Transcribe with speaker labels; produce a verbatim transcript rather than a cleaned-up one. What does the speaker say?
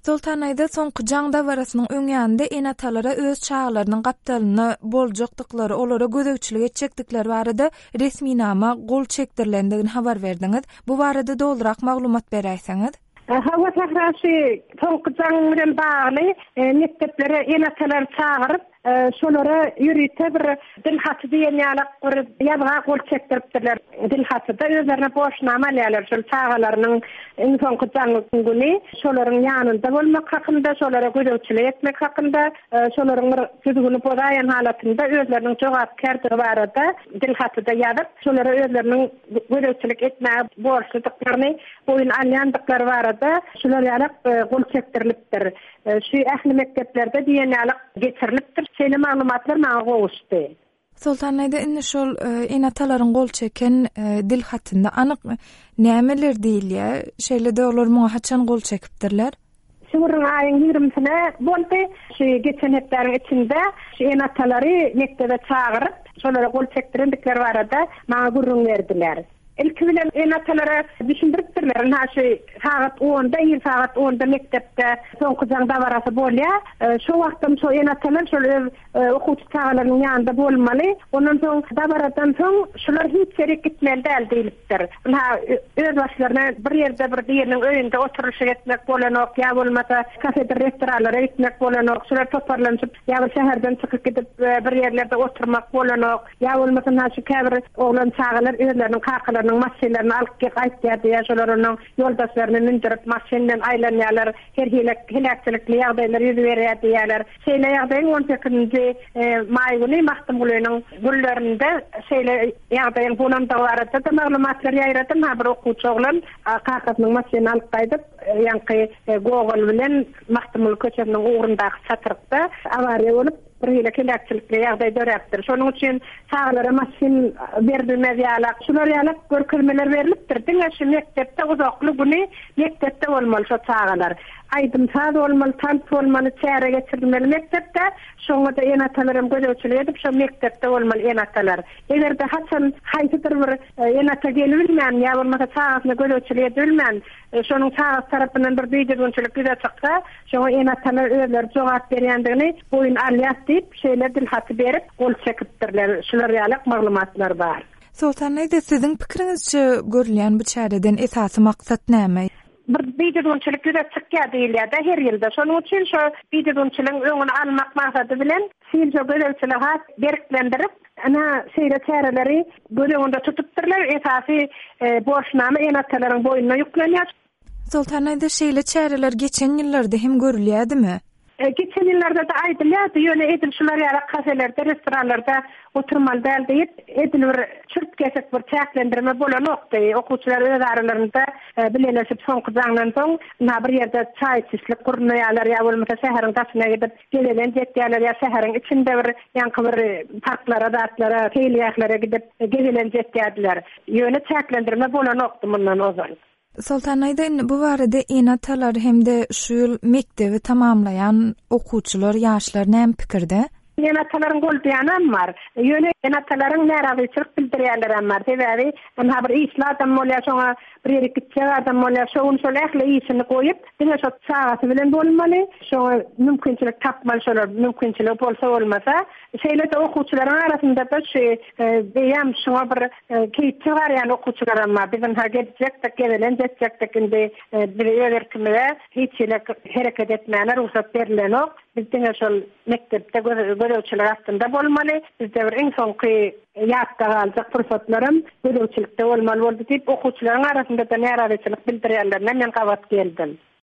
Speaker 1: Sultan aýda soňky jaň dawarasynyň öňýände enatalara öz çağlarynyň gapdalyny boljokdyklary, olara gödekçilik etjekdikleri barada resminama gol çekdirilendigini habar berdiňiz. Bu barada doldurak maglumat beräýsiňiz?
Speaker 2: Hawa tahrasy soňky jaň bilen bagly mekteplere enatalar çağıryp şolara ýürüte bir dil haty diýen ýaly bir ýazga gol çekdiripdiler. Dil hatyda özlerine boşnama alýarlar şol çağalarynyň iň soňky jaňlygyny güni şolaryň ýanynda bolmak hakynda, şolara gödekçilik etmek hakynda, şolaryň güdügini bozaýan halatynda özleriniň jogapkärligi barada dil hatyda ýazyp, şolara özleriniň gödekçilik etmäge borçlydyklaryny boyun alýandyklary barada şolar ýaly gol çekdirilipdir. Şu ähli mekteplerde diýen ýaly geçirilipdir. Şeýle maglumatlar maňa gowuşdy.
Speaker 1: Sultan aýda indi şol enatalaryň gol çeken dil hatynda anyk nämeler diýilýär? Şeýle-de olar maňa haçan gol çekipdirler?
Speaker 2: Şuurun aýyň ýigrimisine boldy. Şu geçen hepderiň içinde şu enatalary mektebe çağıryp, şolara gol çekdirendikleri barada maňa gurrun berdiler. İlk bilen enatalara düşündiripdirler. Naşy saat onda, ýyl saat onda mektepde soňky jaň dawarasy bolýar. Şo wagtym şo enatalar şol okuwçy çağalarynyň ýanynda bolmaly. Ondan soň dawaradan soň şular hiç gerek gitmeli däl diýilipdir. Ha öz başlaryna bir ýerde bir diýeriniň öýünde oturuşy etmek bolanok, ýa bolmasa kafede restoranlara gitmek bolanok, şular toparlanyp ýa şäherden çykyp gidip bir ýerlerde oturmak bolanok, ýa bolmasa naşy käbir oglan çağalar özleriniň kakalaryny maşinlerini alıp gaýtdy ýa şolaryň ýoldaşlaryny mindirip maşinden aýlanýarlar, her hilakçylykly ýagdaýlar ýüz berýär diýerler. Şeýle ýagdaýyň on sekizinji maý güni Mahdum Gulynyň güllerinde şeýle ýagdaýyň bundan barada da maglumatlar ýaýradym. Ha bir okuwçy oglan kakasynyň maşinini alyp gaýdyp, ýanky Gogol bilen Mahdum Guly köçeginiň ugrundaky çatyrykda awariýa bolup bir hile hilakçylykly ýagdaý döräpdir. Şonuň üçin çağlara maşin berilmez ýaly, şular ýaly görkezmeler berilipdir. Diňe şu mektepde uzakly güni mektepde bolmaly şo çağalar. Aýdym saat bolmaly, tant bolmaly, çäre geçirilmeli mektepde. Şoňa da enatalarym gödekçilik edip şo mektepde bolmaly enatalar. Egerde haçan haýsydyr bir enata gelbilmän ýa bolmasa çağasyna gödekçilik edilmän, şonuň çağas tarapyndan bir beýdegçilik güze çyksa, şoňa enatalar özleri jogap berýändigini boyun alýar diýip şeýle dil haty berip gol çekipdirler. Şular ýaly maglumatlar bar.
Speaker 1: Sultan aýda siziň pikirinizçe görülýän bu çäreden esasy maksat näme?
Speaker 2: Bir beýdegçilik güze çykýar diýilýär da her ýylda. Şonuň üçin şo beýdegçiligiň öňüni almak maksady bilen şeýle gödekçilik berklendirip ana şeýle çäreleri gödeginde tutupdyrlar. Esasy borçnama enatalaryň boýuna ýüklenýär.
Speaker 1: Sultan aýda şeýle çäreler geçen ýyllarda hem görülýädimi?
Speaker 2: Geçen ýyllarda da aýdylýar, ýöne edil şular ýaly kafelerde, restoranlarda oturmaly däl diýip edil bir çürp kesek bir çäklendirme bolanokdy. Okuwçylar öz aralarynda bilenleşip soňky jaňdan soň bir ýerde çaý içislik gurnaýarlar ýa bolmasa şäheriň daşyna gidip gelelen jetýärler ýa şäheriň içinde bir ýanky bir parklara, datlara, teýliýaklara gidip gelelen jetýärdiler. Ýöne çäklendirme bolanokdy mundan ozan.
Speaker 1: Sultan aýda bu barada enatalar hemde şu ýyl mektebi tamamlayan okuwçylar, ýaşlar näme pikirde?
Speaker 2: Enatalaryň gol diýanam bar. Ýöne enatalaryň näragyçylyk bildirýärler ammar. Sebäbi hem bir isla adam bolýar, şoňa bir ýere gitjek adam bolýar, şoň şol ähli işini goýup, diňe şo çağasy bilen bolmaly, şoňa mümkinçilik tapmaly, şolar mümkinçilik bolsa bolmasa, şeýle-de okuwçylaryň arasynda da şu beýam şoňa bir keýtçi bar, ýani okuwçylar amma biziň ha geljek de gelen jetjek de indi bir ýerkime hiç hereket etmäne ruhsat berilenok. Bizde şol mektepde gödekçilik hakkında bolmaly. Bizde bir iň soňky ýatda galjak pursatlarym gödekçilikde bolmaly boldy diýip okuwçylaryň arasynda da näragyçylyk bildirýärler. Men gabat geldim.